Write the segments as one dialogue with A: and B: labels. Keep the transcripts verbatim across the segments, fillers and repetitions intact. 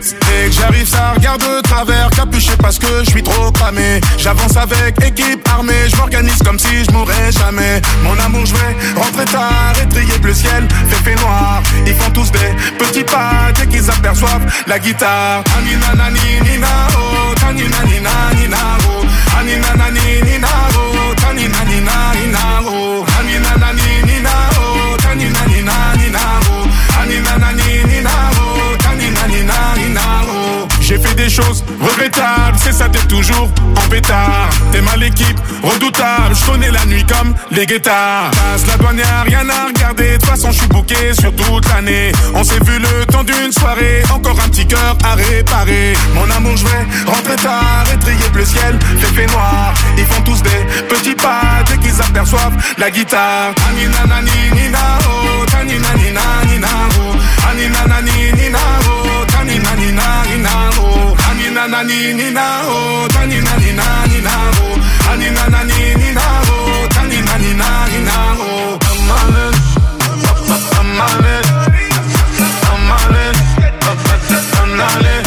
A: Dès que j'arrive ça regarde de travers, capuché parce que je suis trop cramé. J'avance avec équipe armée, je m'organise comme si je mourrais jamais. Mon amour je vais rentrer tard et trier bleu ciel, fait fait noir. Ils font tous des petits pas dès qu'ils aperçoivent la guitare. Anina nani nina oh, tanina nina nina oh. Anina nani nina oh, tanina nina nina oh. Anina nani nina oh, tanina nina nina oh. Anina nani nina oh, tanina nina nina oh. J'ai fait des choses regrettables, c'est ça t'es toujours en pétard. T'es mal l'équipe, redoutable, je connais la nuit comme les guettards. Passe la douane, y'a rien à regarder, de toute façon je suis booké sur toute l'année. On s'est vu le temps d'une soirée, encore un petit cœur à réparer. Mon amour je vais rentrer tard, et trier bleu ciel, fait fait noir. Ils font tous des petits pas dès qu'ils aperçoivent la guitare. Anina nani nina oh, tanina nina nina oh. Anina nani nina oh, tanina nina nina oh. Anina nani nina oh, tanina nina nina oh. Anina nani nina oh, tanina nina nina oh. I'm on it, I'm on it, I'm on it, I'm on it.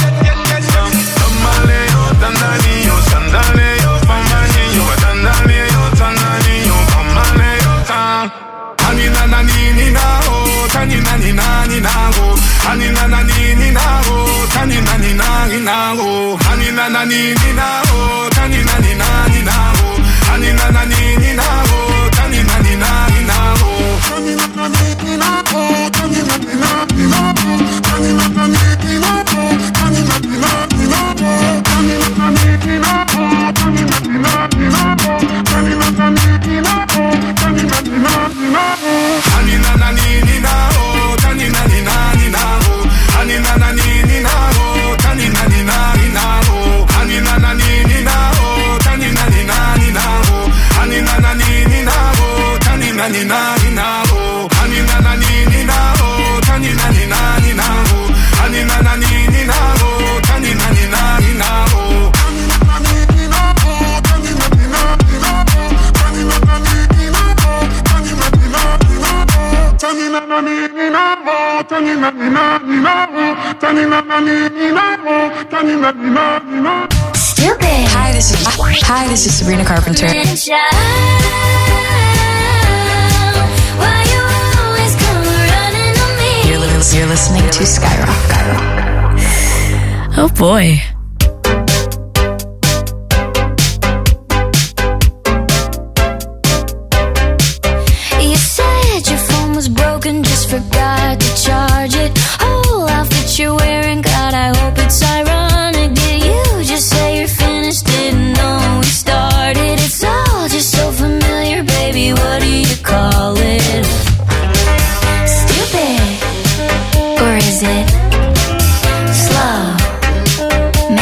A: Tamale yo, tandani yo, sandale yo, pamani yo, tandale yo, tandani yo, pamale yo, tan. Anina nani nina oh, tanina nina nina oh. Anina nani nina oh, tanina nina nina oh. Anina nani nina oh, tanina nina nina oh. Anina nani nina oh, tanina nina nina oh. Anina nani nina oh, tanina nina nina oh. Anina nani nina oh, tanina nina nina oh. Anina nani nina oh, tanina nina nina oh. Anina nani nina oh, tanina nina nina oh. Anina nani nina oh, tanina nina nina oh. Anina nani nina oh, tanina nina nina oh. Anina nani nina oh, tanina nina nina oh. Anina nani nina oh, tanina nina nina oh. Anina nani nina oh, tanina nina nina oh. Anina nani nina oh, tanina nina nina oh. Anina nani nina oh, tanina nina nina oh. Anina nani nina oh, tanina nina nina oh. Tanina nani nina oh, tanina nina nina oh. Tanina nani nina oh, tanina nina nina.
B: Stupid. Hi, this is Hi, this is Sabrina Carpenter. You're, li- you're listening to Skyrock.
C: Oh boy.
B: You said your phone was broken, just forgot to charge it. Whole outfit you're wearing, God, I hope it's ironic. Did you just say you're finished? Didn't know we started. It's all just so familiar, baby. What do you call it? Stupid, or is it slow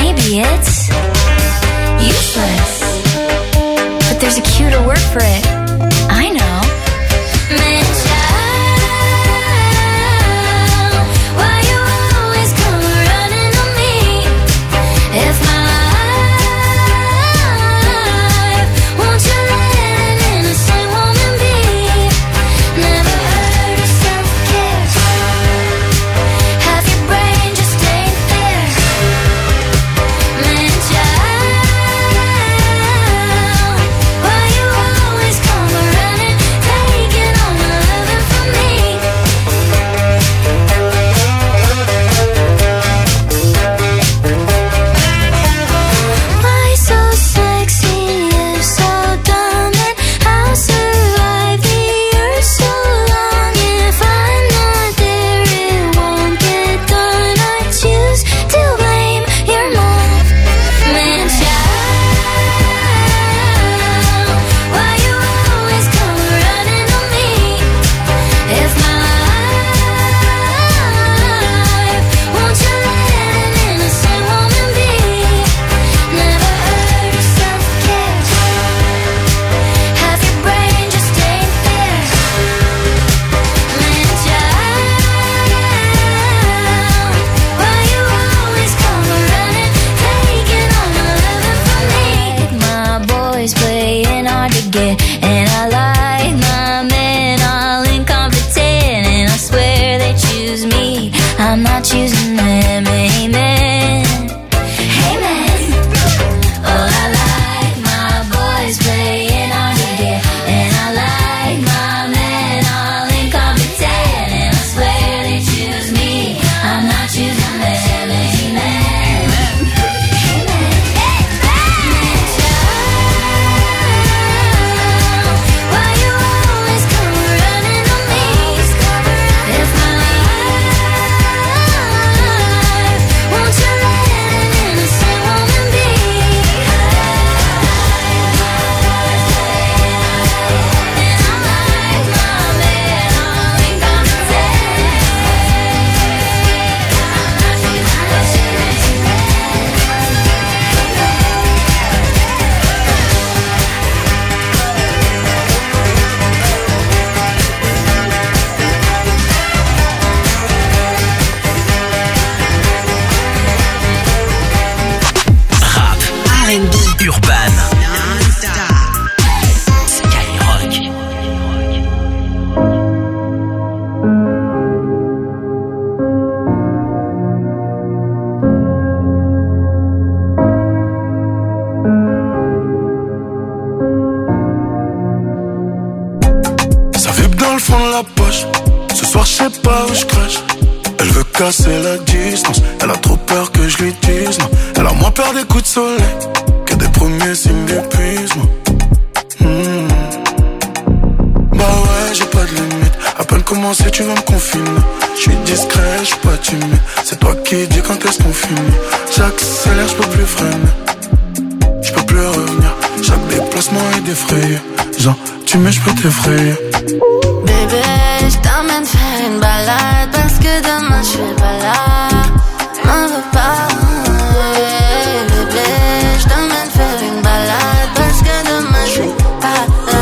A: de soleil, que des premiers signes d'épuisement. Mmh. Bah ouais, j'ai pas de limite. À peine commencé, tu vas me confiner. J'suis discret, j'suis pas timide. C'est toi qui dis quand est-ce qu'on finit. J'accélère, j'peux plus freiner. J'peux plus revenir. Chaque déplacement est défrayé. Genre, tu mets, j'peux t'effrayer.
B: Bébé, j't'emmène faire une balade. Parce que demain j'suis pas là. M'en veux pas. Bébé, j't'emmène faire une balade. Parce que demain j'suis pas là.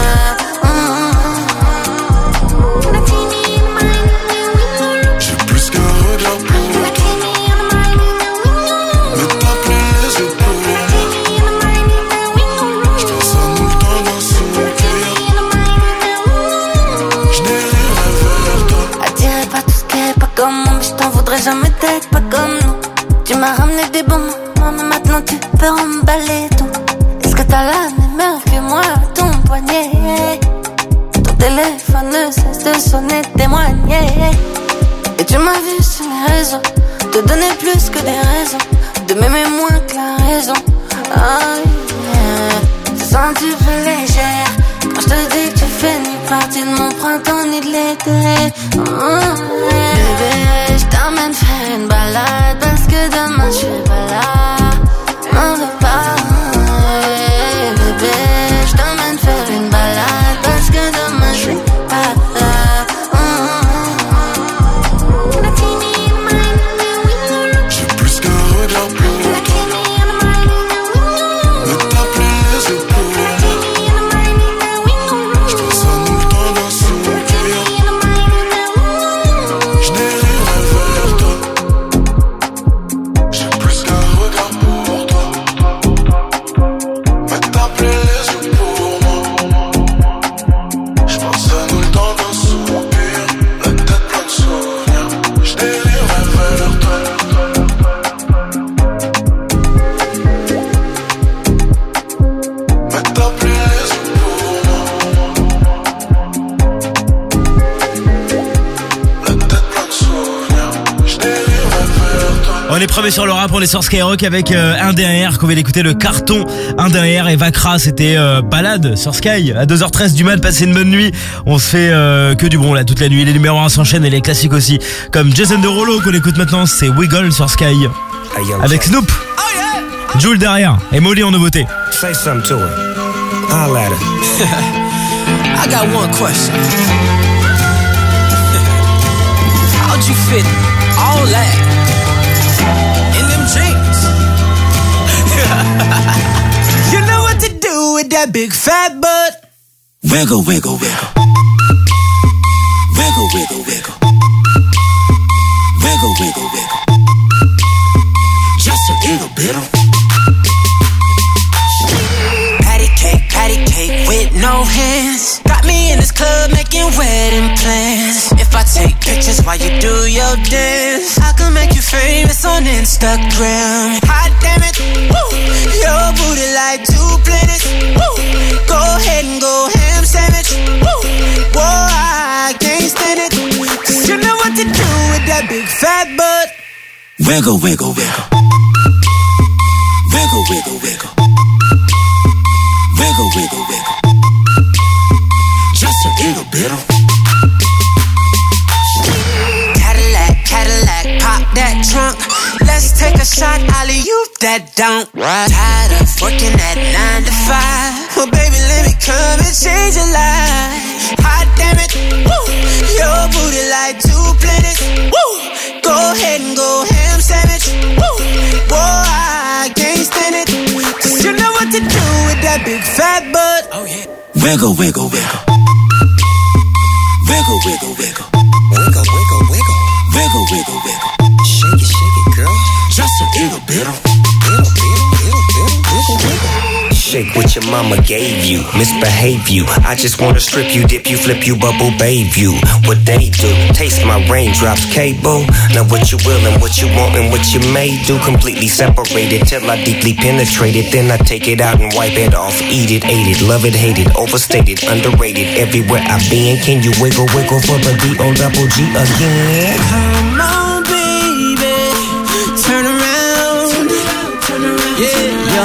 A: J'ai plus qu'un regard pour toi. Mais t'as plein les yeux pour moi. J'pense à nous le temps d'un soupir. J'dériverai vers toi.
B: Attiré par tout ce qui est pas comme moi. Mais j't'en voudrais jamais d'être pas comme nous. Tu m'as ramené des bons moments, mais maintenant tu peux emballer tout. Est-ce que t'as la même heure que moi à ton poignet? Ton téléphone ne cesse de sonner, témoigner. Et tu m'as vu sur les réseaux, te donner plus que des raisons, de m'aimer moins que la raison. Oh yeah, je sens tu fais légère. Quand je te dis que tu fais ni partie de mon printemps ni de l'été. Oh yeah. Bébé, je t'emmène faire une balade. Parce que demain je suis pas là. M'en veux pas. Bébé, je t'emmène faire une balade. Parce que demain je suis pas là.
A: J'ai plus qu'un regard pour toi. Mais t'as plein les yeux pour moi. J'pense à nous le temps d'un soupir. J'dériverai vers toi. J'ai plus qu'un regard pour toi. Mais t'as plein les yeux pour moi. J'pense à nous le temps d'un soupir. La tête pleine de souvenirs. J'dériverai vers toi. Mais t'as plein les yeux pour moi. La tête pleine de souvenirs. J'dériverai vers toi.
D: On est premier sur le rap, on est sur Skyrock avec euh, un derrière qu'on vient d'écouter, le carton un derrière, et Vakra, c'était euh, balade sur Sky à deux heures treize du mat. Passez une bonne nuit, on se fait euh, que du bon là toute la nuit. Les numéros un s'enchaînent et les classiques aussi, comme Jason Derulo qu'on écoute maintenant, c'est Wiggle sur Sky avec Snoop, Jules derrière et Molly en nouveauté.
E: Say something to her. I'll let her.
F: I got one question. How'd you fit all that in them jeans? You know what to do with that big fat butt.
G: Wiggle, wiggle, wiggle. Wiggle, wiggle, wiggle. Wiggle, wiggle, wiggle. Just a little bit of.
F: Patty cake, patty cake with no hands. Got me in this club making wedding plans. If I take pictures while you do your dance, I can make you famous on Instagram. Hot damn it, woo. Your booty like two planets, woo. Go ahead and go ham sandwich, woo. Whoa, I can't stand it, 'cause you know what to do with that big fat butt.
G: Wiggle, wiggle, wiggle. Wiggle, wiggle, wiggle. Wiggle, wiggle, wiggle. Just a little bit of.
F: Cadillac, Cadillac, pop that trunk. Let's take a shot, alley-oop that don't. Tired of working at nine to five. Well, baby, let me come and change your life. Hot damn it, woo. Your booty like two planets, woo. Go ahead and go ham sandwich, woo. Whoa, I can't stand it, 'cause you know what to do with that big fat butt. Oh yeah.
G: Wiggle, wiggle, wiggle. Wiggle, wiggle, wiggle.
E: Wiggle, wiggle, wiggle.
G: Wiggle, wiggle, wiggle.
E: Shake it, shake it, girl.
G: Just a little bit of.
E: Wiggle, wiggle, wiggle, wiggle, wiggle, wiggle. Shake what your mama gave you, misbehave you. I just wanna strip you, dip you, flip you, bubble babe you. What they do, taste my raindrops, cable. Now what you will and what you want and what you may do. Completely separated till I deeply penetrate it. Then I take it out and wipe it off. Eat it, ate it, love it, hate it, overstated, underrated. Everywhere I've been, can you wiggle, wiggle for the D O double G again?
F: Come on, baby, turn around. Yeah,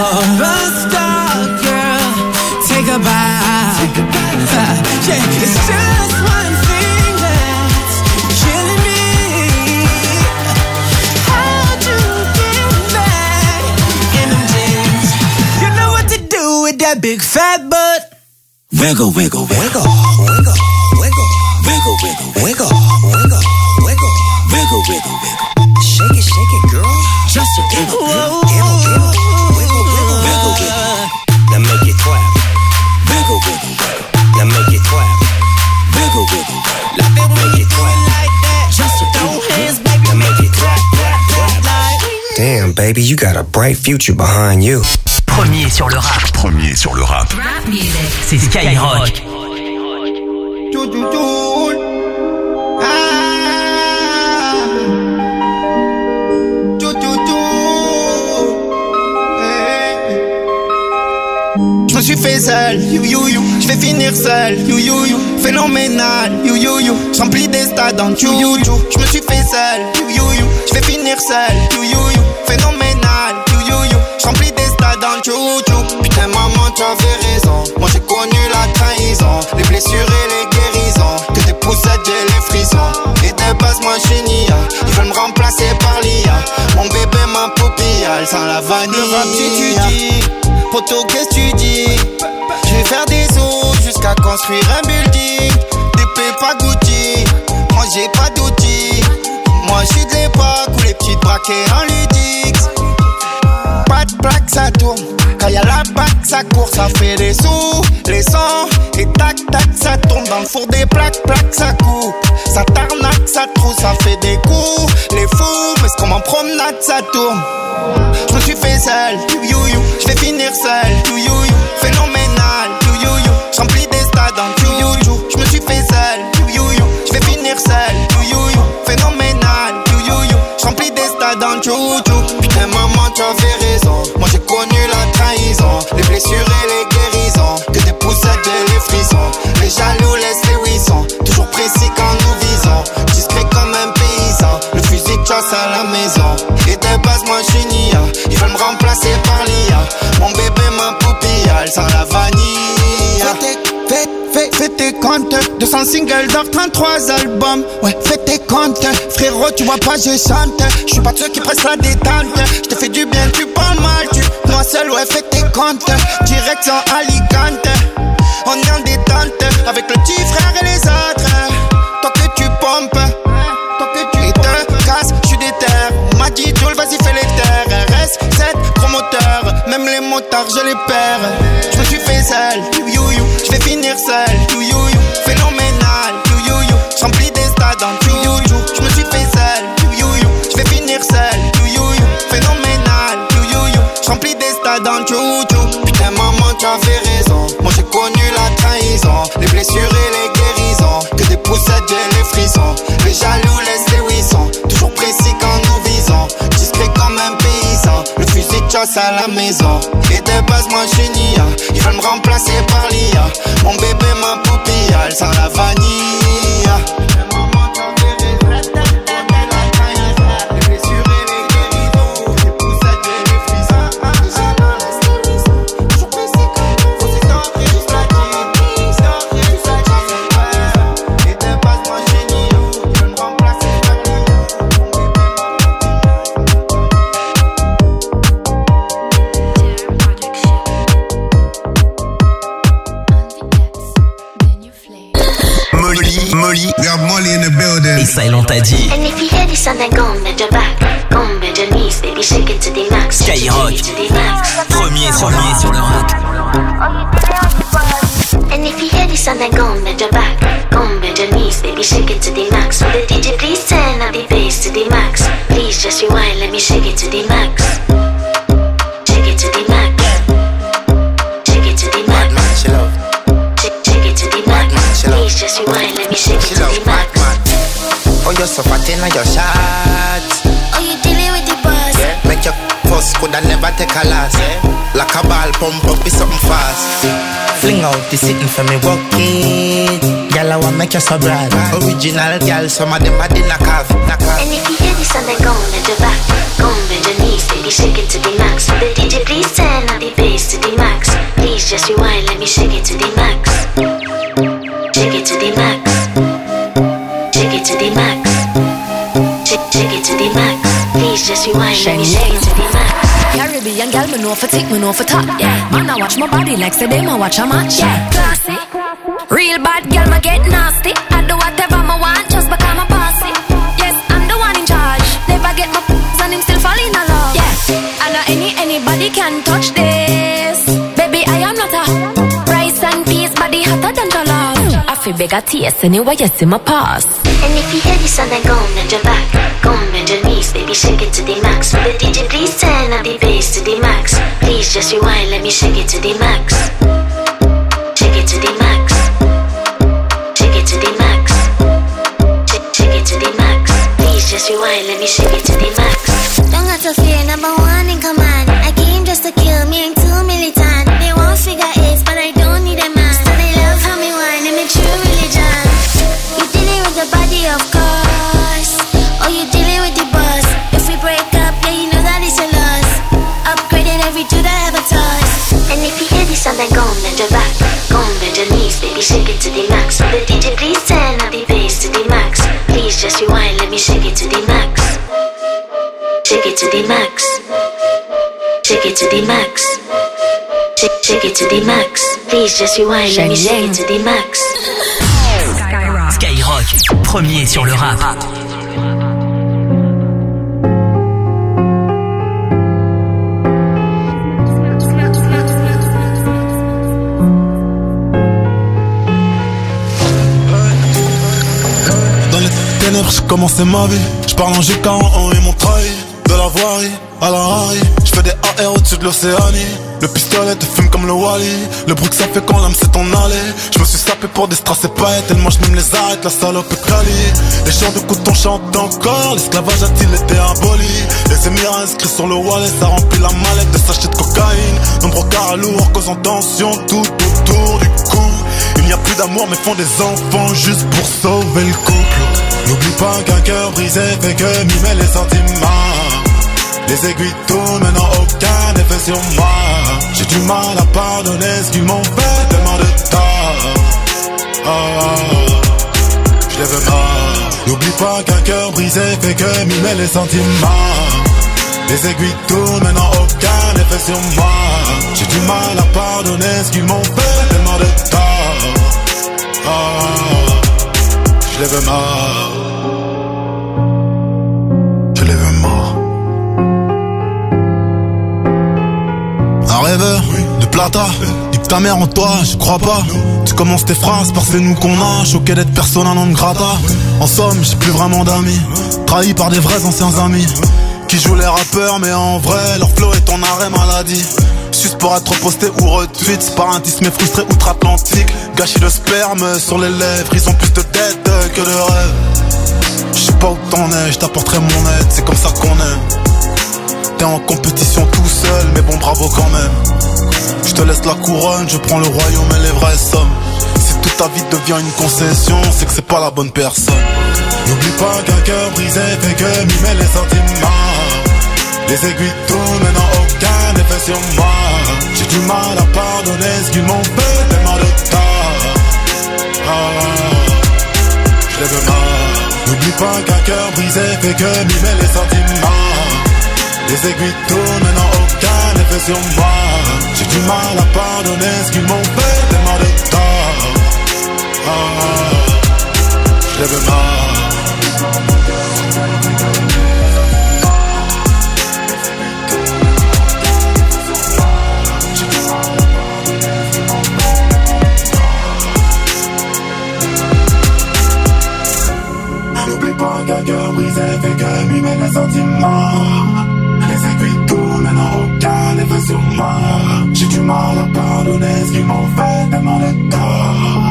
H: that big fat butt.
G: Wiggle, wiggle, wiggle, wiggle, wiggle, wiggle, wiggle, wiggle, wiggle, wiggle, wiggle, wiggle, wiggle. Shake it, shake it, girl. Just a giggle, girl. Giggle, giggle, wiggle, wiggle, wiggle, wiggle. Now make it clap. Wiggle, wiggle, wiggle. Now make it clap. Wiggle, wiggle, wiggle. Like that make it clap like that. Just a throw hands, baby. Now make it clap, clap, clap, clap.
E: Damn, baby, you got a bright future behind you.
I: Premier sur le rap.
J: Premier sur le rap.
I: Rap music. C'est Skyrock.
K: Je me suis fait seul, you you you, je vais finir seul, you you you, phénoménal, you you you, j'remplis des stades en you you you, je me suis fait seul, you you you, je vais finir seul, you you you, phénoménal, you you you, j'remplis des stades en you you. Putain maman tu avais raison, moi j'ai connu la trahison, les blessures et les guérisons, que des poussettes j'ai les frissons, et de base moi j'suis nia, ils veulent me remplacer par l'I A, mon bébé ma poupille, elle sent la vanille. Le rap tu dis, poto qu'est-ce que tu dis? Je vais faire des os jusqu'à construire un building. Des pépas Gucci, moi j'ai pas d'outils. Moi je suis de l'époque où les petites braquées en ludix. Pas de plaque ça tourne, quand y'a la bac ça court. Ça fait des sous, les sons, et tac tac ça tourne. Dans le four des plaques, plaques ça coupe. Ça tarnaque, ça trouve, ça fait des coups. Les fous, mais c'est comme en promenade ça tourne. Je me suis fait seul, you you you, je vais finir seul, you you you, phénoménal, you you you, j'remplis des stades en you you you, je me suis fait seul, you you you, je vais finir seul, you you you, phénoménal, you you you, j'remplis des stades en you you. Putain maman tu avais raison, moi j'ai connu la trahison, les blessures et les guérisons, que des poussettes j'ai les frissons, les jaloux laissent les huissons, toujours précis quand nous visons, discret comme un paysan, le fusil de chasse à la maison, et de base moi j'suis nia, ils veulent me remplacer par l'I A, mon bébé ma poupille, elle sent la vanille. Fais tes, fais, fais, fais tes comptes, deux cents singles d'or, trente-trois albums, ouais fais tes comptes, frérot tu vois pas je chante, j'suis pas de ceux qui pressent la détente, j'te fais du bien tu parles mal, tu, moi seul ouais fais tes comptes, direction Alicante, on est en détente, avec le petit frère et les autres, toi que tu pompes, toi que tu te casses, j'suis déter, on m'a dit Joel vas-y fais les terres, R S sept promoteurs, même les motards je les perds, je me suis fait seul, you you you, je vais finir seul, you you you, phénoménal, you you you, j'remplis des stades en you you you, je me suis fait seul, you you you, je vais finir seul, you you you, phénoménal, you you you, j'remplis des stades en you you. Putain maman tu avais raison, moi j'ai connu la trahison, les blessures et les guérisons, que des poussettes j'ai les frissons, les jaloux laissent les huissons, toujours précis quand nous visons, discret comme un paysan, le fusil de chasse à la maison, et de base moi j'suis nia, ils veulent me remplacer par l'I A, mon bébé ma poupille, elle sent la vanille.
J: Molly, we have Molly in the building.
D: Et Silent a dit.
B: And if you hear this and then go bend your back, go bend your knees, baby shake it to the max.
I: Skyrock, premier sur premier sur le rap.
B: And if you hear this and then go bend your back, go bend your knees, baby shake it to the max. Will the D J please turn up the bass to the max? Please just rewind, let me shake it to the max. Shake it to the max. Shake it to the max. Shake, shake it to the max. Please just rewind, let me shake it to the max.
L: Oh, you're so fat in your shots.
B: Oh, you dealing with the boss?
L: Yeah. Make your first could I never take a last. Yeah. Like a ball pump up with something fast. Fling out the sitting for me walk it. Girl, I wanna make you so broad. Original girl, some of them are in a calf.
B: And if you hear this and then go bend your back, go bend your knees, baby shake it to the max. The D J please turn up the bass to the max. Please just rewind, let me shake it to the max. Shake it to the max. Shake it to the max. Shake, shake it to the max. Please just rewind, let me shake it to the max.
H: Caribbean girl, me know for tick, me know for top. Yeah, man, I watch my body like say them, I watch a match. Yeah, classy. Real bad girl, me get nasty. I do whatever me want, just because I'm bossy. Yes, I'm the one in charge. Never get my p***s and him still fall in love. Yeah, I know any anybody can touch this. Baby, I am not a rice and peas, body hotter than jollof. I feel big at taste anyway, you see my pass.
B: And if you hear this, then go and bend your back, go and bend your knees, baby, shake it to the max. Will the D J please turn up the bass to the max? Please just rewind, let me shake it to the max. Shake it to the max. Shake it to the max. Shake, shake it to the max. Please just rewind, let me shake it to the max.
M: Don't have to fear, number one in command. I came just to kill me, ain't too militant. They won't figure eight, but I don't need a man. So they love how me whine, I'm a true religion. You dealing with the body, of course. Oh, you dealing with the boss. If we break up, yeah, you know that it's your loss. Upgraded every dude I ever touched.
B: And if you hear this song, then go and bend your back, go and bend your knees, baby, shake it to the max. Will the D J please turn up the bass to the max? Please just rewind, let me shake it to the max. Shake it to the max. Shake it to the max. Shake, shake it to the max. Please just rewind, let me shake it to the max.
I: Skyrock. Skyrock, premier sur le rap.
A: Dans les ténèbres, j'ai commencé ma vie. Je parle en G quarante et mon trahi. De la voirie à la Harry. Je fais des A R au-dessus de l'Océanie. Le pistolet te fume comme le Wally. Le bruit que ça fait quand l'âme s'est en allée. Je me suis sapé pour des strass et paillettes. Tellement je me les arrête, la salope est quali. Les chants de coton chantent encore. L'esclavage a-t-il été aboli? Les émirats inscrits sur le wallet. Ça remplit la mallette de sachets de cocaïne. Nombreux carats lourds causant tension tout autour du cou. Il n'y a plus d'amour mais font des enfants juste pour sauver le couple. N'oublie pas qu'un cœur brisé fait que mimer les sentiments. Les aiguilles tournent, mais n'ont aucun effet sur moi. J'ai du mal à pardonner ce qu'ils m'ont fait, tellement de tort. Oh, je les veux mort. N'oublie pas qu'un cœur brisé fait que mimer les sentiments. Les aiguilles tournent, mais n'ont aucun effet sur moi. J'ai du mal à pardonner ce qu'ils m'ont fait, tellement de tort. Oh, je les veux mort. Je les veux mort. Un rêveur de plata, nique ta mère en toi, je crois pas. Tu commences tes phrases par c'est nous qu'on a, choqué d'être persona non grata. En somme, j'ai plus vraiment d'amis, trahi par des vrais anciens amis qui jouent les rappeurs, mais en vrai, leur flow est en arrêt maladie. Juste pour être posté ou retweet par un tisme frustré outre-Atlantique. Gâchis de sperme sur les lèvres, ils ont plus de tête que de rêve. Je sais pas où t'en es, je t'apporterai mon aide, c'est comme ça qu'on aime. T'es en compétition tout seul, mais bon bravo quand même. Je te laisse la couronne, je prends le royaume et les vraies sommes. Si toute ta vie devient une concession, c'est que c'est pas la bonne personne. N'oublie pas qu'un cœur brisé fait que mimer les sentiments. Les aiguilles tournent mais n'ont aucun effet sur moi. J'ai du mal à pardonner ce qu'ils m'ont fait, tellement de tort. Oh, je les veux mort. N'oublie pas qu'un cœur brisé fait que mimer les sentiments. Les aiguilles tournent mais n'ont aucun effet sur moi. J'ai du mal à pardonner ce qu'ils m'ont fait, tellement de tort. Oh, je les veux mort. N'oublie pas qu'un cœur brisé fait que mimer les sentiments. Les aiguilles tournent, mais n'ont aucun effet sur moi. J'ai du mal à pardonner ce qu'ils m'ont fait, tellement de tort.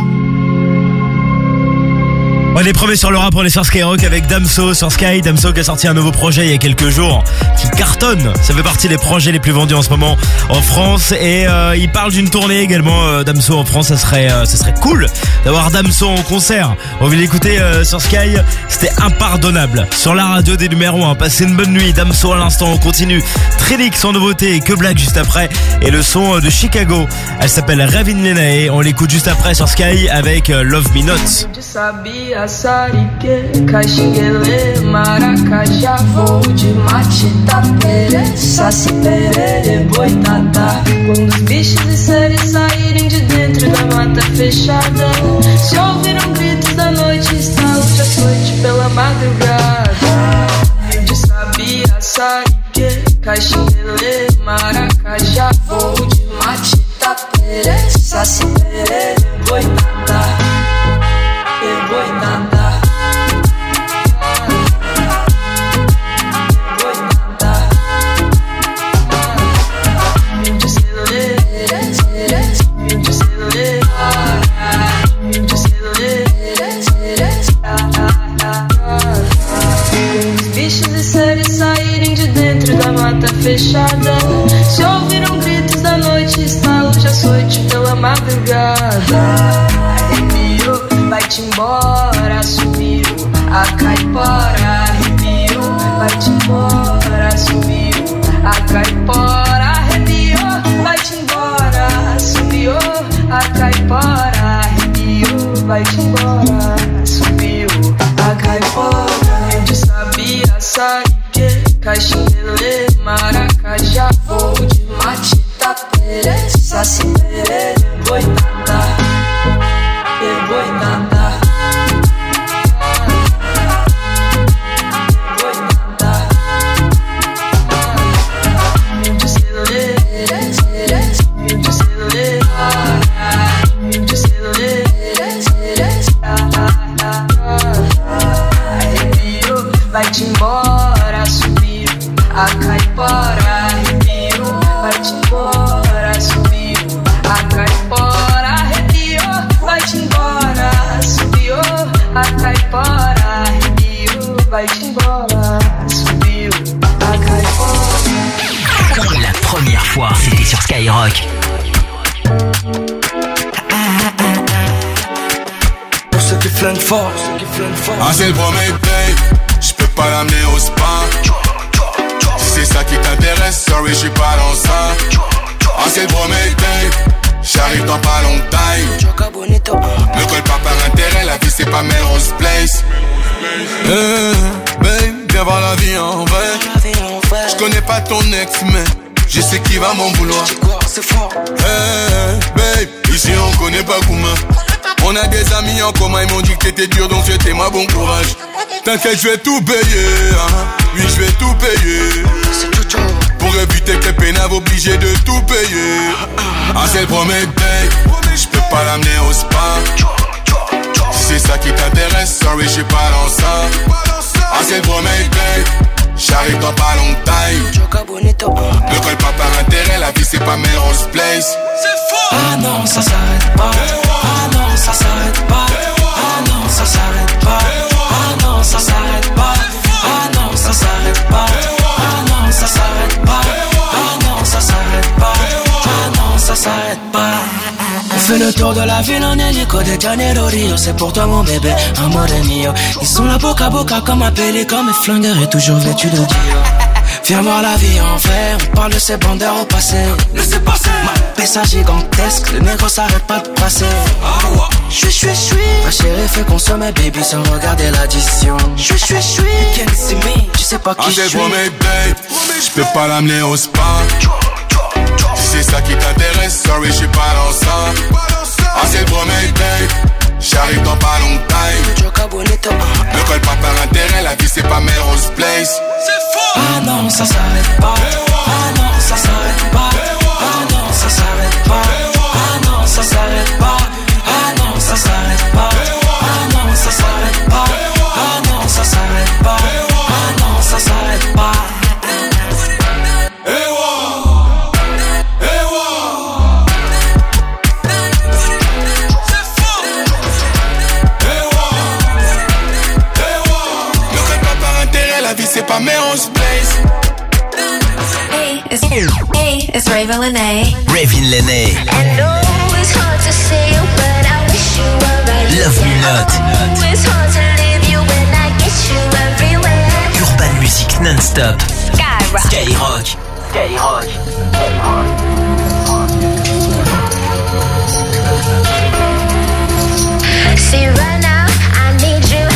D: On est premiers sur le rap, on est sur Skyrock avec Damso sur Sky. Damso qui a sorti un nouveau projet il y a quelques jours qui cartonne. Ça fait partie des projets les plus vendus en ce moment en France. Et euh, il parle d'une tournée également, euh, Damso en France. Ça serait, euh, ça serait cool d'avoir Damso en concert. On vient l'écouter euh, sur Sky. C'était impardonnable. Sur la radio des numéros un. Passez une bonne nuit. Damso à l'instant, on continue. Trilix en nouveauté, que Black juste après. Et le son de Chicago. Elle s'appelle Ravin Lenae. On l'écoute juste après sur Sky avec euh, Love Me Not.
N: saripê, caxinguelê, maracajá, voo de mate, tapere, saci, perere, boitatá. Quando os bichos e seres saírem de dentro da mata fechada, se ouviram gritos da noite, estalos de açoite pela madrugada. De sabia, saripê, caxinguelê, maracajá, voo de mate, tapere, saci, perere, boitatá. E boitatá. Da mata fechada, se ouviram gritos da noite, estalos de açoite pela madrugada. Arrepiou, vai-te embora, sumiu a caipora. Arrepiou, vai-te embora, sumiu a caipora. Arrepiou, vai-te embora, sumiu a caipora. Arrepiou, vai-te embora, sumiu a caipora. De sabia, saripê, caxinguelê, maracajá, voo de mate, tapere, saci, perere, boitatá. E boitatá. Boitatá. De celulê, de celulê, de celulê. Arrepiou, vai-te embora, subiu a caipora. Arrepiou, vai-te embora, subiu a caipora. Arrepiou, vai-te embora, subiu a caipora. Arrepiou, vai-te embora, subiu a caipora.
I: La première fois, c'était sur Skyrock.
G: Pour ceux qui flânent fort, ceux qui flânent fort. Ah, c'est le premier day, j'peux pas l'amener au spa. Si c'est ça qui t'intéresse, sorry, j'suis pas dans ça. Ah, c'est le premier day, j'arrive dans pas longtemps. Ne colle pas par intérêt, la vie c'est pas Melrose Place. Hey, babe, viens voir la vie en vrai. J'connais pas ton ex, mais je sais qui va m'en vouloir. Hey, babe, ici on connaît pas Gouma. On a des amis en commun, ils m'ont dit que t'étais dur, donc souhaitez-moi bon courage. T'inquiète, je vais tout payer, hein. Oui, je vais tout payer. Pour éviter que les pénaves obligés de tout payer. Ah, c'est le premier date, j'peux pas l'amener au spa. Si c'est ça qui t'intéresse, sorry, j'suis pas dans ça. Ah, c'est le premier date, j'arrive dans pas longtemps. Ne colle pas par intérêt, la vie c'est pas Melrose Place.
N: Ah non, ça s'arrête pas. Ah non, ça s'arrête pas. Ah non, ça s'arrête pas. Ah non, ça s'arrête pas. Ah non, ça s'arrête pas. Ah non, ça s'arrête pas. Ah non, ça s'arrête pas. Ah non, ça s'arrête pas. On fait le tour de la ville en hélico de Janeiro Rio. C'est pour toi mon bébé, amore mio. Ils sont là boca à boca comme un pélican. Mes flingueurs est toujours vêtu de Dior. Viens voir la vie en vrai, on parle de ces bandeurs au passé. Laissez passer. Ma pessa gigantesque, le négro s'arrête pas de passer. J'suis, j'suis, j'suis. Ma chérie fait consommer baby sans regarder l'addition. J'suis, j'suis, j'suis. Tu sais pas qui j'suis.
G: Ah, c'est le premier date, j'peux pas l'amener au spa. Si c'est ça qui t'intéresse, sorry, j'suis pas dans ça. Ah, c'est le premier date, j'arrive dans pas longtemps. Ne colle pas par intérêt, la vie c'est pas Melrose Place.
N: Ah non, ça s'arrête pas. Ah non, ça s'arrête pas. Ah non, ça s'arrête pas. Ah non, ça s'arrête pas. Ah non, ça s'arrête pas. Ah non, ça s'arrête pas. Ah non, ça s'arrête pas. Ah non, ça s'arrête pas.
G: C'est pas Melrose Place.
O: Hey, it's hey, it's Raven Lene.
I: Raven Lene.
O: And no, it's hard to say, but I wish you were right.
I: Love Me Not.
O: Oh, it's hard to leave you when I get you everywhere.
I: Urban Music non-stop.
O: Skyrock.
I: Skyrock. Skyrock.
O: See right now, I need you.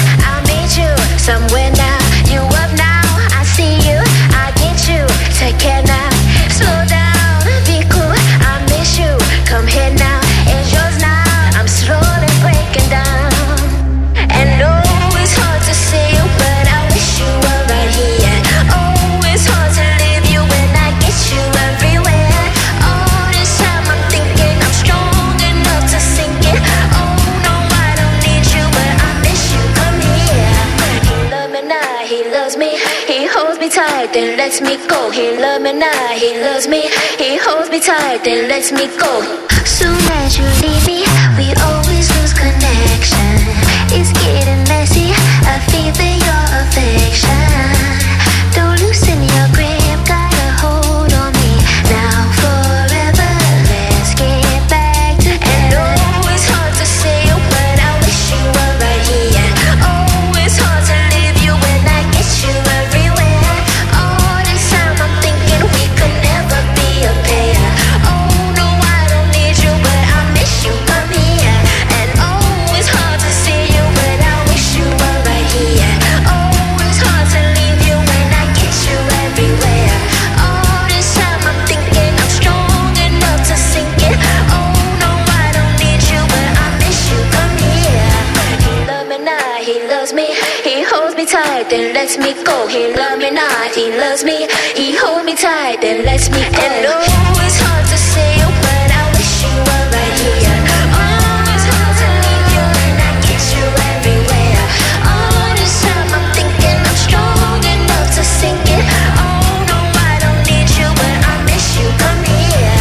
B: lets me go. He love me now, he loves me. He holds me tight, then lets me go. Soon as you leave me, we always lose connection. It's getting messy, I feel your affection. Don't loosen your grip, got a hold on me. Now forever, let's get back together. And oh, it's hard to say, but I wish you were right here. Oh, it's hard to leave you when I get you everywhere. All this time I'm thinking we could never be a pair. Oh no, I don't need you, but I miss you, come here. And oh, it's hard to see you, but I wish you were right here. Oh, it's hard to leave you when I get you everywhere. All this time I'm thinking I'm strong enough to sink it. Oh no, I don't need you, but I miss you, come here. He love me now, he loves me. He holds me tight, then lets me go. He love me not, he loves me. He holds me tight, then lets me go. And oh, it's hard to say, but I wish you were right here. Oh, it's hard to leave you when I get you everywhere. All this time I'm thinking I'm strong enough to sink it. Oh no, I don't need you, but I miss you, come here.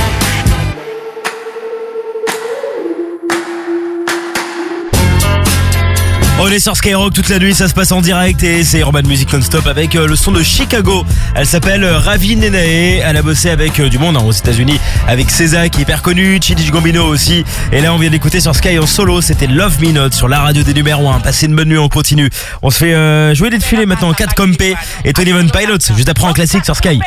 D: On est sur Skyrock toute la nuit, ça se passe en direct et c'est Urban Music non-stop avec le son de Chicago. Elle s'appelle Ravi Nenae, elle a bossé avec du monde hein, aux États-Unis, avec César qui est hyper connu, Childish Gambino aussi. Et là on vient d'écouter sur Sky en solo, c'était Love Me Not sur la radio des numéros un. Passez une bonne nuit, on continue. On se fait euh, jouer des défilés maintenant, quatre Compé et twenty-one Pilots, juste après en classique sur Sky.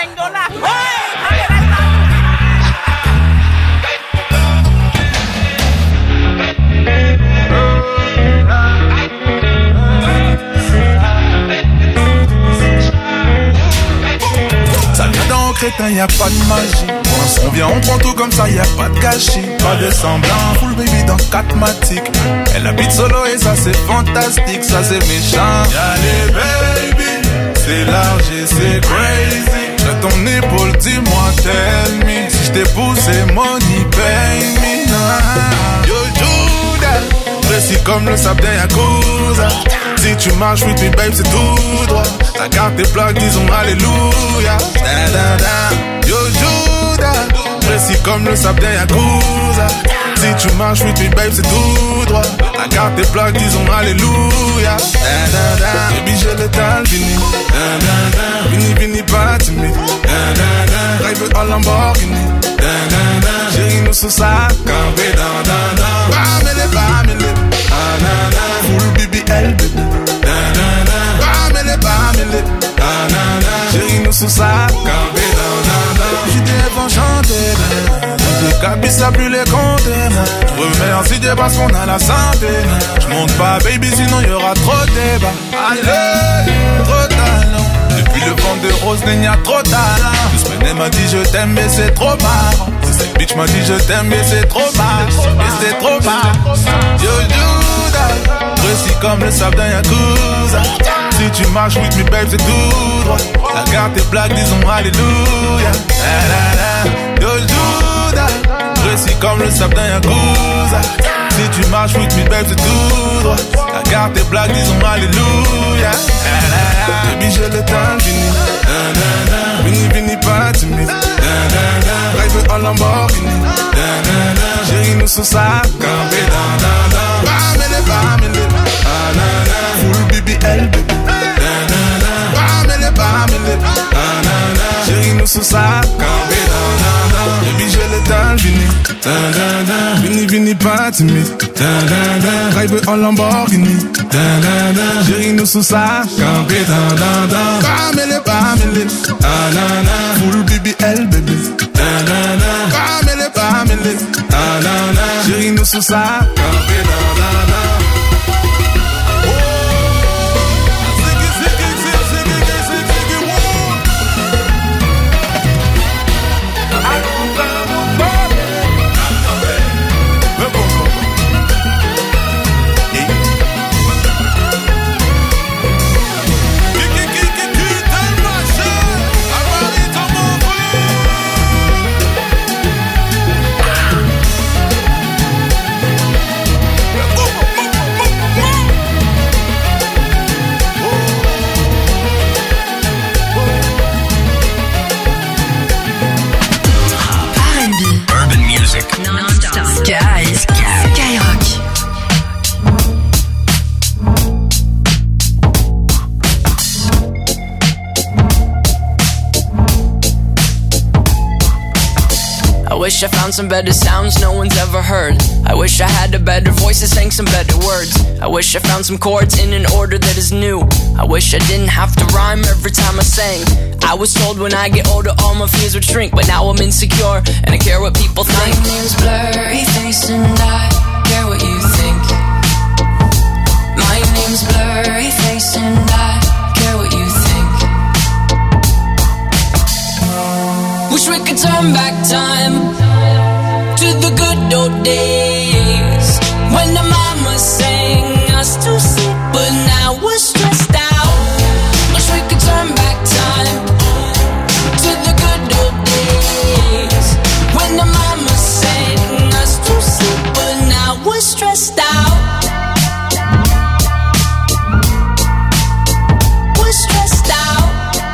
A: Crétin, y a pas de magie. On vient, on prend tout comme ça, y a pas de gâchis. Pas de semblant, full baby dans quatre matiques. Elle habite solo et ça c'est fantastique, ça c'est méchant. Y'a les baby, c'est large et c'est crazy. J'ai ton épaule, dis-moi, tell me. Si j't'ai poussé, money, pay me. Nah. Yo, Judas, précis comme le sable d'un Yakuza. Si tu marches with me, babe, c'est tout droit. Ta carte tes plaques, disons alléluia. Da, da, da. Yo, Judas, précis comme le sable d'un Yakuza. Si tu marches with me, babe, c'est tout droit. Ta carte tes plaques, disons alléluia. Da, da, da. Baby, j'ai l'étal fini. Da, da, da. Vini, vini, pas timide. Da, da, da. Drive en Lamborghini. Da, da, da. Chérie, nous sous ça, campé, da, da, da. Bamele, bamele. Ah, da, da. Full B B L, baby. Da, da, da. Bamele, bamele. Ah, da, da. Chérie, nous sous ça, campé, da, da, da. J'étais enchanté, da, da. Les cabis, ça plus les compter. Remercie Dieu parce qu'on a la santé. J'monte pas, baby, sinon y'aura trop de débat. Allez, trop talent. Depuis le vent de rose, il y a trop talent. Doucement, m'a dit je t'aime, mais c'est trop marrant. Cette bitch m'a dit je t'aime, mais c'est trop marrant. Et c'est trop marrant. Yo, Judas, précis comme le sable d'un Yakuza. Si tu marches with me, babe, c'est tout droit. La garde tes plaques, disons alléluia. La, la, la. Yo, Judas, précis comme le sable d'un Yakuza. Si tu marches with me, babe, c'est tout droit. La garde tes plaques, disons alléluia. La, la, la. Baby, j'ai le temps fini. Da, da, da. Vini, vini, pas timide. Da, da, da. Drive en Lamborghini. Da, da, da. Chérie, nous sous ça, campé, da, da, da. Bamele, bamele. Ah, da, da. Full B B L, baby. Da, da, da. Bamele, bamele. Ah, da, da. Chérie, nous sous ça, campé, da, da, da. Baby, j'ai le temps fini. Da, da, da. Vini, vini, pas timide. Da, da, da. Drive en Lamborghini. Da, da, da. Chérie, nous sous ça, campé, da, da, da. Bamele, bamele. Ah, da, da. Full B B L, baby. Da, da, da. Bamele, bamele. Ah, da, da. Chérie, nous sous ça, campé, da, da, da.
P: wish I found some better sounds no one's ever heard. I wish I had a better voice that sang some better words. I wish I found some chords in an order that is new. I wish I didn't have to rhyme every time I sang. I was told when I get older all my fears would shrink, but now I'm insecure and I care what people think.
O: My name's Blurry Face and I care what you think. My name's Blurry Face and I care what you think.
P: Wish we could turn back time to the good old days when the mama sang us to sleep, but now we're stressed out. Wish we could turn back time to the good old days when the mama sang us to sleep, but now we're stressed out. We're stressed out.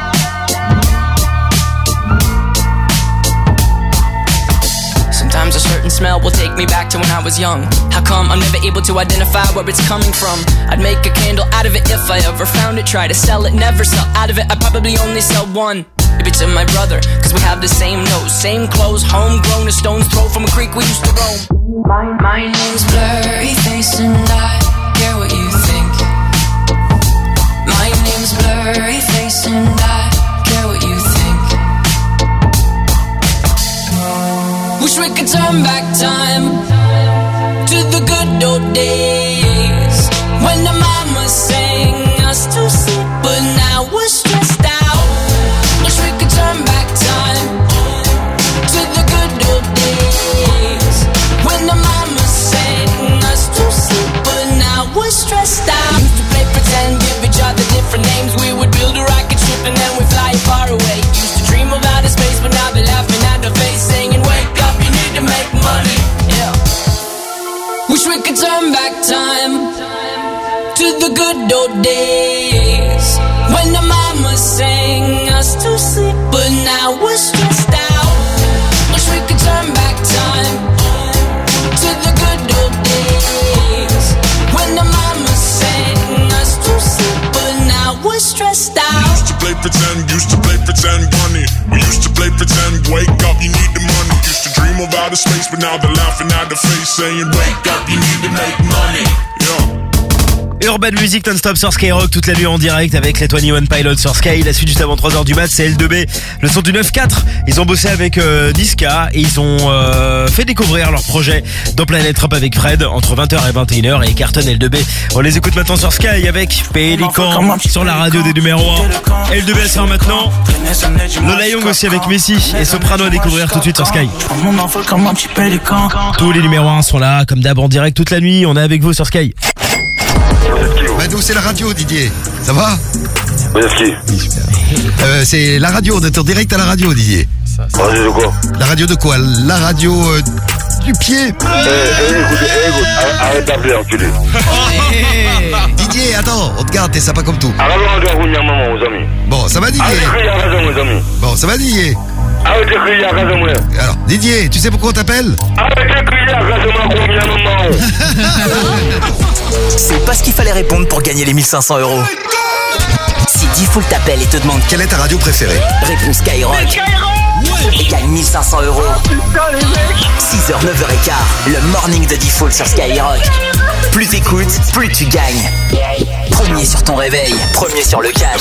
P: Sometimes a certain smell will take me back to when I was young. How come I'm never able to identify where it's coming from? I'd make a candle out of it if I ever found it. Try to sell it, never sell out of it. I'd probably only sell one. Maybe to my brother, cause we have the same nose, same clothes, homegrown, a stone's throw from a creek we used to roam.
O: My, my name's Blurry Face and I care what you think. My name's Blurry Face and I care what you think.
P: Wish we could turn back time to the good old days when the mama sang us to sleep, but now we're stressed out. Wish we could turn back time to the good old days when the mama sang us to sleep, but now we're stressed out. We used to play pretend, give each other different names. We would build a rocket ship and then we'd fly far away. Used to dream of outer space, but now they're laughing at the face, saying wake up, you need to make money. Yeah. Wish we could turn back time to the good old days when the mama sang us to sleep, but now we're stressed out. Wish we could turn back time to the good old days when the mama sang us to sleep, but now we're stressed out.
A: We used to play pretend, used to play pretend bunny. We used to play pretend, wake up, you need the money. Used to dream of outer space, but now they're laughing at the face, saying wake up, you need to make money. Yeah.
D: Urban Music non-stop sur Skyrock toute la nuit en direct avec les vingt-et-un Pilots sur Sky. La suite juste avant trois heures du mat, c'est L deux B, le son du neuf quatre. Ils ont bossé avec euh, Niska et ils ont euh, fait découvrir leur projet dans Planète Rap avec Fred entre vingt heures et vingt et une heures et carton L deux B. On les écoute maintenant sur Sky avec Pélican sur la radio des numéros un. L deux B sera maintenant. Lola Young aussi avec Messi et Soprano à découvrir tout de suite sur Sky. Tous les numéros un sont là comme d'hab en direct toute la nuit. On est avec vous sur Sky.
Q: Badou, c'est la radio, Didier. Ça va?
R: Oui, ski.
Q: Euh, c'est la radio, on est en direct à la radio, Didier.
R: Radio de quoi?
Q: La radio de quoi? La radio euh, du pied.
R: Eh, eh, écoute, eh, écoute, arrête d'appeler, enculé.
Q: Didier, attends, on te garde, t'es sympa comme tout.
R: Arrête de rendre un coup maman, aux amis.
Q: Bon, ça va, Didier?
R: Arrête de crier à raison, aux amis.
Q: Bon, ça va, Didier?
R: Arrête de crier à raison, moi.
Q: Alors, Didier, tu sais pourquoi on t'appelle?
R: Arrête de crier à raison, moi, maman.
I: C'est pas ce qu'il fallait répondre pour gagner les mille cinq cents euros. Si D-Fool t'appelle et te demande
Q: quelle est ta radio préférée,
I: réponds Skyrock. Et gagne mille cinq cents euros. six heures, neuf heures quinze, le morning de D-Fool sur Skyrock. Plus t'écoutes, plus tu gagnes. Premier sur ton réveil, premier sur le cash.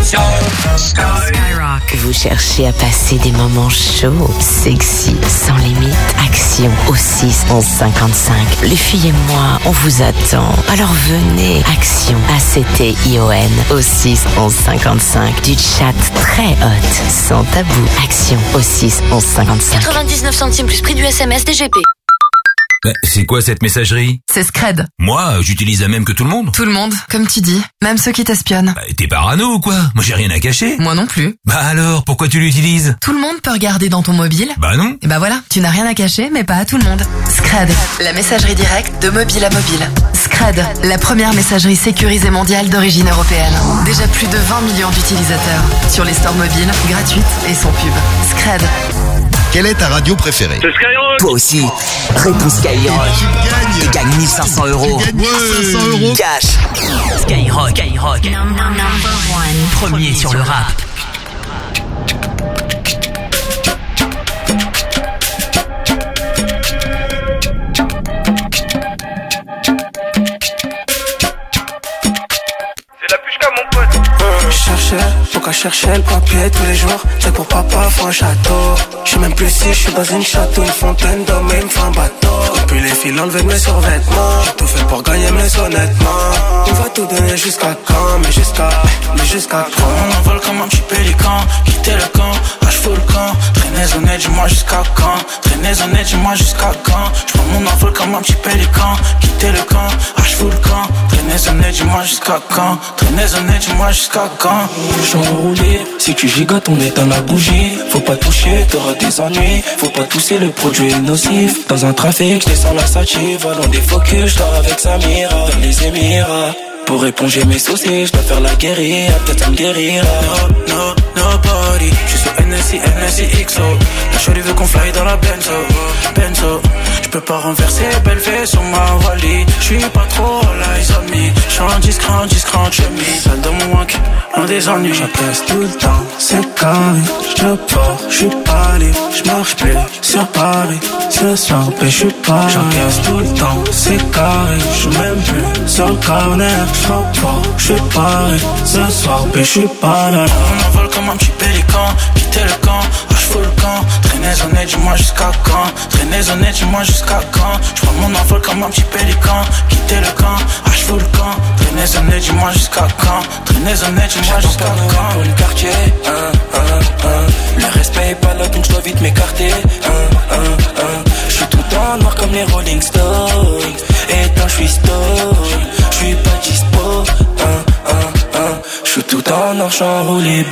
S: Skyrock. Vous cherchez à passer des moments chauds, sexy, sans limite. Action au six onze cinquante-cinq. Les filles et moi, on vous attend. Alors venez. Action A C T I O N au six onze cinquante-cinq. Du chat très hot, sans tabou. Action au six onze cinquante-cinq.
T: quatre-vingt-dix-neuf centimes plus prix du S M S D G P.
U: Bah, c'est quoi cette messagerie?
V: C'est Scred.
U: Moi, j'utilise la même que tout le monde.
V: Tout le monde, comme tu dis. Même ceux qui t'espionnent.
U: Bah, t'es parano ou quoi? Moi, j'ai rien à cacher.
V: Moi non plus.
U: Bah alors, pourquoi tu l'utilises?
V: Tout le monde peut regarder dans ton mobile.
U: Bah non.
V: Et bah voilà, tu n'as rien à cacher, mais pas à tout le monde. Scred, la messagerie directe de mobile à mobile. Scred, la première messagerie sécurisée mondiale d'origine européenne. Déjà plus de vingt millions d'utilisateurs. Sur les stores mobiles, gratuites et sans pub. Scred.
Q: Quelle est ta radio préférée?
R: C'est Skyrock.
I: Toi aussi, réponds Skyrock. Et gagne mille cinq cents euros.
Q: mille cinq cents euros.
I: Cash. Skyrock, Skyrock. Premier sur le rap.
G: chercher le papier tous les jours. C'est pour papa, faut un château. J'suis même plus si, j'suis dans une château, une fontaine d'hommes et il me fait un bateau. Depuis les fils enlever mes survêtements. J'ai tout fait pour gagner, mais honnêtement, on va tout donner jusqu'à quand? Mais jusqu'à, mais jusqu'à quand?
N: On envole comme un petit pélican. Quitter le camp, lâche full le camp. Traînez honnête, dis-moi jusqu'à quand? Traînez honnête, dis-moi jusqu'à quand? J'prends mon envol comme un petit pélican. Quitter le camp, lâche full le camp. Traînez honnête, dis-moi jusqu'à quand? Traînez honnête, dis-moi jusqu'à quand?
G: J'suis enroulé, si tu gigotes on éteint la bougie. Faut pas toucher, t'auras des ennuis. Faut pas tousser, le produit est nocif. Dans un trafic, j'descends la sativa. Dans des focus, j'dors avec Samira. Dans les Émirats, pour éponger mes soucis, j'dois faire la guérilla. Peut-être ça me guérira. No, no, nobody. J'suis sur N S I, N S I X O. La shorty veut qu'on fly dans la Benzo, Benzo. J'peux pas renverser, belle fée sur ma Wally. J'suis pas trop all eyes on me. J'suis en discret, en discret, en chemise. Seul dans mon wank, loin des ennuis. J'apaise tout le temps, c'est carré. J'te pars, j'suis pas libre. J'marche plus sur Paris. Ce soir, ben j'suis pas. J'encaisse tout le temps, c'est carré. J'suis même plus sur le corner. J'frappe fort, j'suis paré. Ce soir, ben j'suis pas là.
N: On envole comme un petit pélican. Quitter le camp, lâche full le camp. Traînez honnête, dis-moi jusqu'à quand? Traînez honnête, dis-moi jusqu'à quand? J'prends mon envol comme un petit pélican. Quitter le camp, lâche full le camp. Traînez honnête, dis-moi jusqu'à quand? Traînez honnête, dis-moi jusqu'à quand?
G: Pour le quartier, hein, hein, hein. Le respect est pas là, donc j'dois vite m'écarter, hein, hein, hein. J'suis tout en noir comme les Rolling Stones. Et quand j'suis stone, j'suis pas dispo, hein, hein, hein. J'suis tout en noir, j'suis enroulé.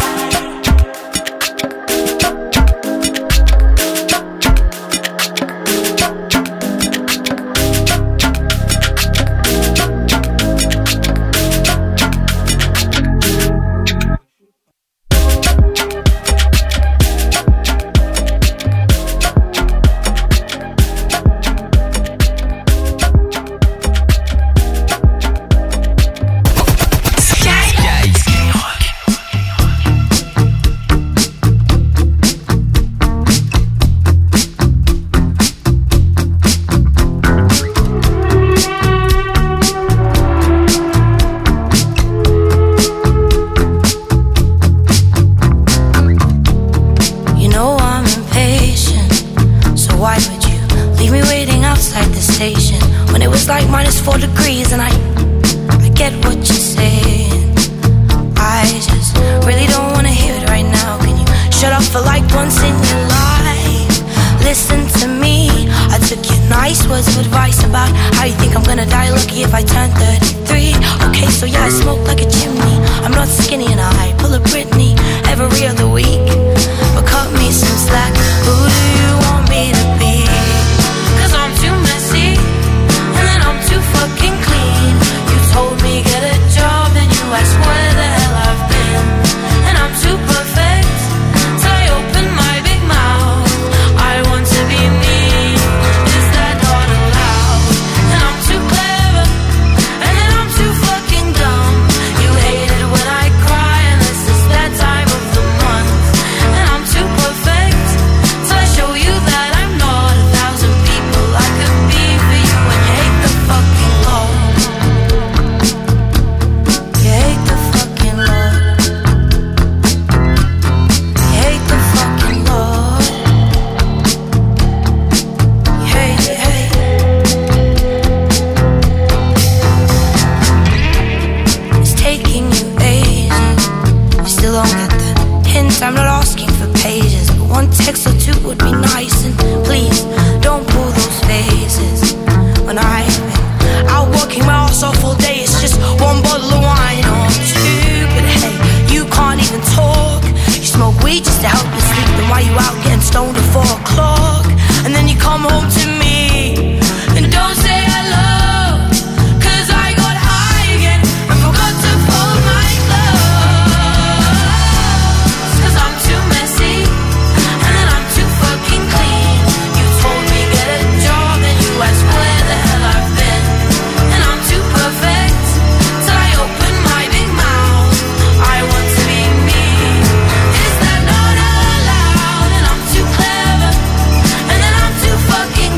B: Fucking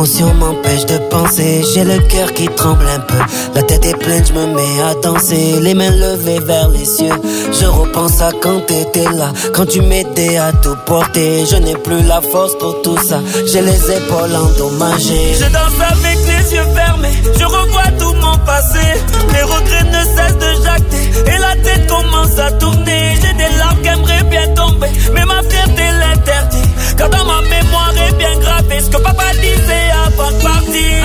W: L'émotion m'empêche de penser, j'ai le cœur qui tremble un peu. La tête est pleine, je me mets à danser, les mains levées vers les cieux. Je repense à quand t'étais là, quand tu m'aidais à tout porter. Je n'ai plus la force pour tout ça, j'ai les épaules endommagées.
C: Je danse avec les yeux fermés, je revois tout mon passé. Les regrets ne cessent de jacter, et la tête commence à tourner. J'ai des larmes qui aimeraient bien tomber, mais ma fierté l'interdit. Car dans ma mémoire est bien gravé ce que papa disait avant de partir.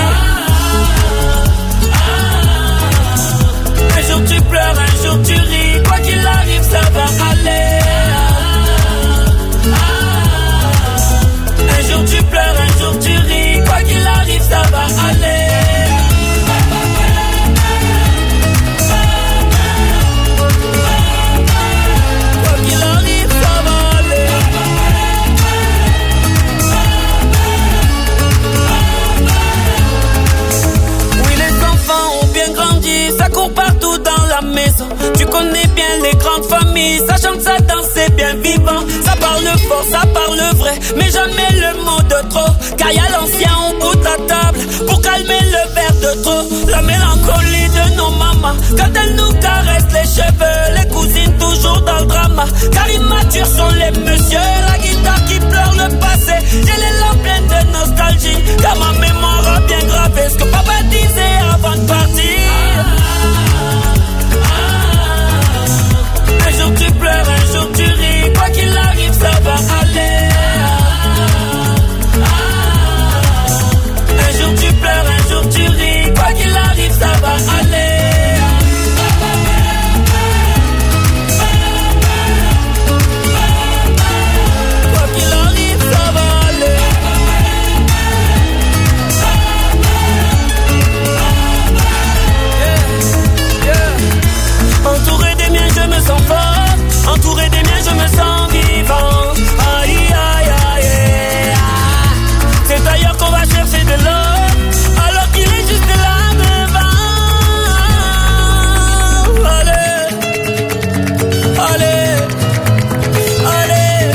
C: Un jour tu pleures, un jour tu ris, quoi qu'il arrive ça va aller. Un jour tu pleures, un jour tu ris, quoi qu'il arrive ça va aller. Ça court partout dans la maison. Tu connais bien les grandes familles. Ça chante, ça danse, c'est bien vivant. Ça parle fort, ça parle vrai, mais jamais le mot de trop. Car y'a l'ancien au bout de la table pour calmer le verre de trop. La mélancolie de nos mamans quand elles nous caressent les cheveux. Les cousines toujours dans le drama, car immatures sont les messieurs. La guitare qui pleure le passé, j'ai les lampes pleines de nostalgie. Car ma mémoire a bien gravé ce que papa disait avant de partir. Un jour tu pleures, un jour tu ris, quoi qu'il arrive ça va aller. Un jour tu pleures, un jour tu ris, quoi qu'il arrive ça va aller. Quoi qu'il arrive ça va aller. Yeah, yeah. Entouré des miens je me sens fort, entouré des miens je me sens vivant. Aïe aïe aïe aïe. C'est d'ailleurs qu'on va chercher de l'or, alors qu'il est juste là devant. Allez, allez, allez,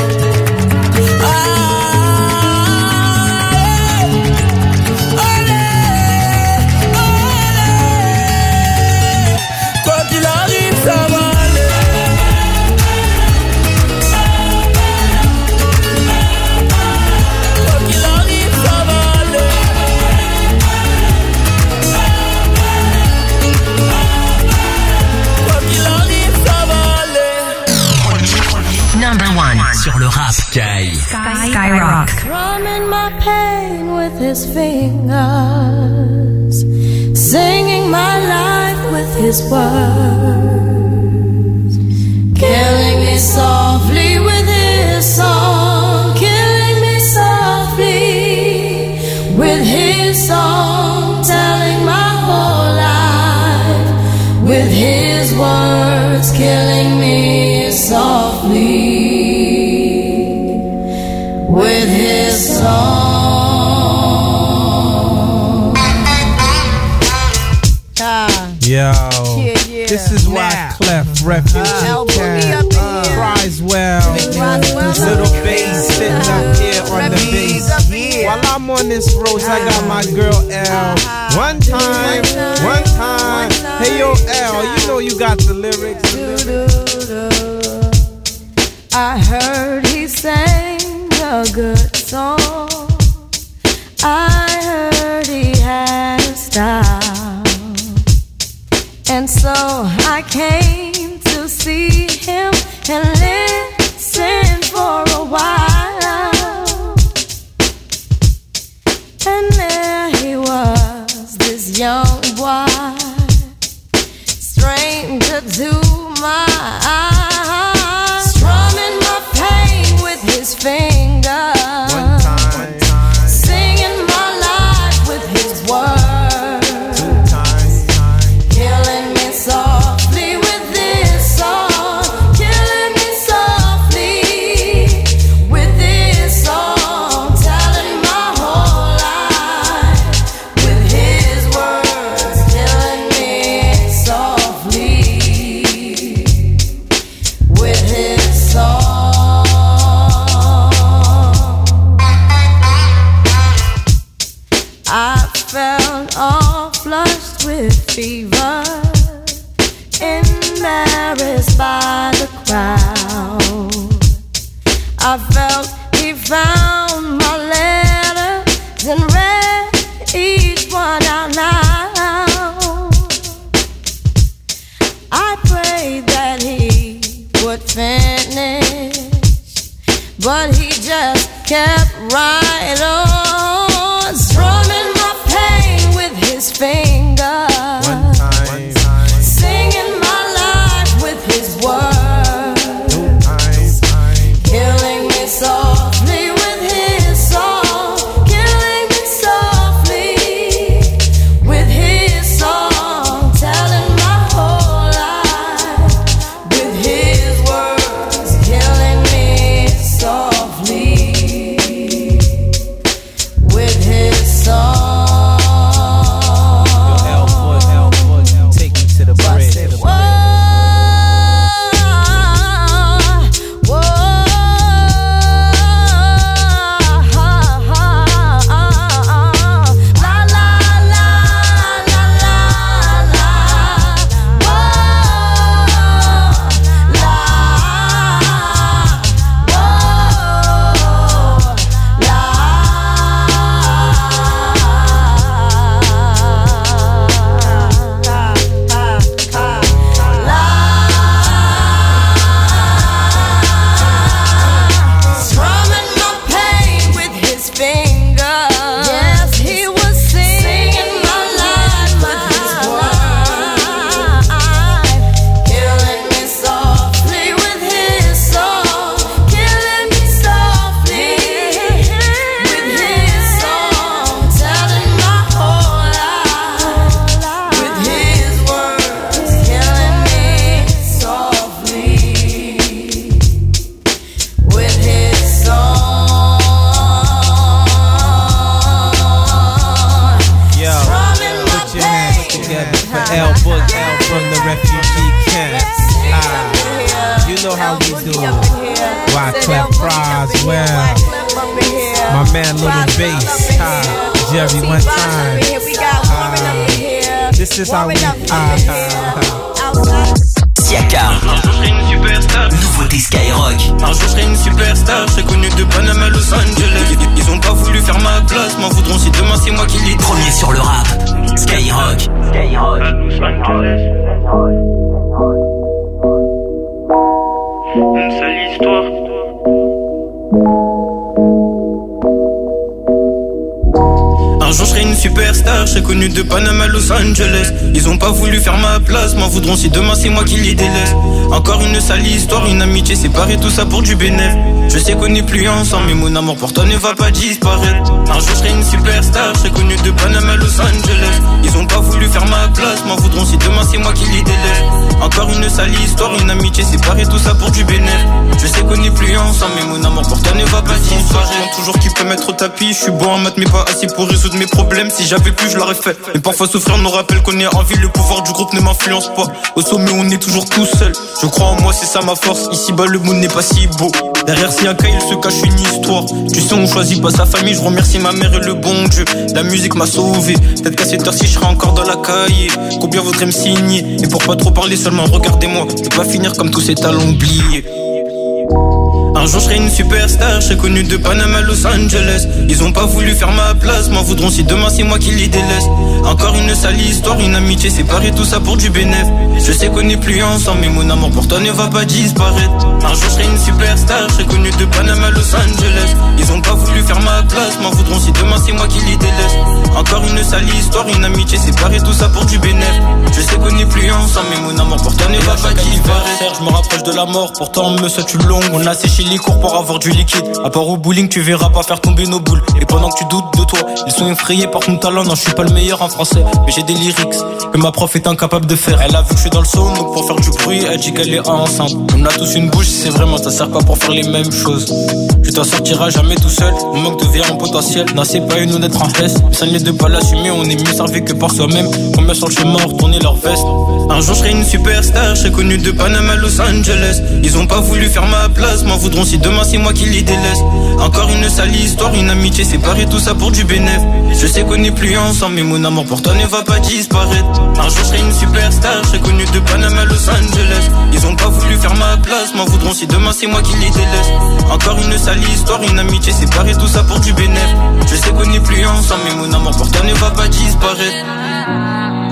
C: allez, allez, allez. Quoi qu'il arrive ça va.
I: Number one sur le rap. Sky.
V: Sky. Skyrock.
F: Drumming my pain with his fingers, singing my life with his words, killing me softly with his song, killing me softly with his song, telling my whole life with his words, killing me softly with his song.
X: Ah. Yo, yeah, yeah. This is why nah. Clef, Refugee uh, Camp, uh, Criswell, Little Bass sitting up here on the bass. While I'm on this road, I got my girl L. One time, one time. Hey yo, L, you know you got the lyrics.
F: I heard he sang a good song. I heard he had a style, and so I came to see him and listen for a while. And there he was, this young boy, stranger to my eyes, strumming my pain with his fingers, one time, one time. Singing my life with his words, two times, time. Killing me softly with this song, killing me softly with this song, telling my whole life with his words, killing me softly with his song. fever, embarrassed by the crowd. I felt he found my letters and read each one out loud. I prayed that he would finish, but he just kept right on, strumming my pain with his fingers, one time, one time. Singing my life with his words, two times, time. Killing me softly with his song, killing me softly with his song, telling my whole life with his words, killing me softly with his song.
I: Siaka, nouveauté Skyrock.
L: Un jour je serai une superstar, je serai connu de Panama à Los Angeles. Ils ont pas voulu faire ma place, m'en voudront si demain c'est moi qui les
I: premier sur le rap. Skyrock, Skyrock. À Los Angeles.
L: Une seule histoire. Un jour je serai une superstar, je serai connu de Panama à Los Angeles. Ils ont pas voulu faire ma place, m'en voudront si demain c'est moi qui les délaisse. Encore une sale histoire, une amitié séparée, tout ça pour du bénéf. Je sais qu'on n'est plus ensemble, mais mon amour pour toi ne va pas disparaître. Un jour je serai une superstar, je serai connu de Panama à Los Angeles. Ils ont pas voulu faire ma place, m'en voudront si demain c'est moi qui les délaisse. Encore une sale histoire, une amitié séparée, tout ça pour du bénéf. Je sais qu'on n'est plus ensemble, mais mon amour pour toi ne va pas disparaître. Toujours qui peut mettre au tapis, je suis bon en maths mais pas assez pour résoudre mes problèmes. Si j'avais pu je l'aurais fait, mais parfois souffrir nous rappelle qu'on est en vie. Le pouvoir du groupe ne m'influence pas, au sommet on est toujours tout seul. Je crois en moi, c'est ça ma force, ici bas le monde n'est pas si beau. Derrière si un cas il se cache une histoire. Tu sais on choisit pas sa famille, je remercie ma mère et le bon Dieu. La musique m'a sauvé, peut-être qu'à cette heure-ci je serai encore dans la cahier. Combien vaudrait me signer, et pour pas trop parler seulement regardez-moi, ne pas finir comme tous ces talents oubliés. Un jour je serai une superstar, je serai connu de Panama à Los Angeles. Ils ont pas voulu faire ma place, m'en voudront si demain c'est moi qui les délaisse. Encore une sale histoire, une amitié séparée, tout ça pour du bénéf. Je sais qu'on n'est plus ensemble, mais mon amour pour toi ne va pas disparaître. Un jour je serai une superstar, je serai connu de Panama à Los Angeles. Ils ont pas voulu faire ma place, m'en voudront si demain c'est moi qui les délaisse. Encore une sale histoire, une amitié séparée, tout ça pour du bénéf. Je sais qu'on n'est plus ensemble, mais mon amour pour toi ne va pas disparaître. Je me rapproche de la mort, pourtant me souhaite une longue. On a séché les cours pour avoir du liquide. À part au bowling, tu verras pas faire tomber nos boules. Et pendant que tu doutes de toi, ils sont effrayés par ton talent. Non, je suis pas le meilleur en français, mais j'ai des lyrics que ma prof est incapable de faire. Elle a vu que je suis dans le son, donc pour faire du bruit, elle dit qu'elle est enceinte. On a tous une bouche, c'est vraiment, ça sert pas pour faire les mêmes choses. Tu t'en sortiras jamais tout seul, on manque de verre en potentiel. Non, c'est pas une honnête en S, ça ne les de pas l'assumer, on est mieux servi que par soi-même. Combien sur le chemin retourner leur veste. Un jour je serai une superstar, je serai connu de Panama à Los Angeles. Ils ont pas voulu faire ma place, m'en voudront si demain c'est moi qui les délaisse. Encore une sale histoire, une amitié séparée, tout ça pour du bénéf. Je sais qu'on n'est plus ensemble, mais mon amour pour toi ne va pas disparaître. Un jour je serai une superstar, je serai connu de Panama à Los Angeles. Ils ont pas voulu faire ma place, m'en voudront si demain c'est moi qui les délaisse. Encore une sale histoire, une amitié séparée, tout ça pour du bénéf. Je sais qu'on n'est plus ensemble, mais mon amour pour toi ne va pas disparaître.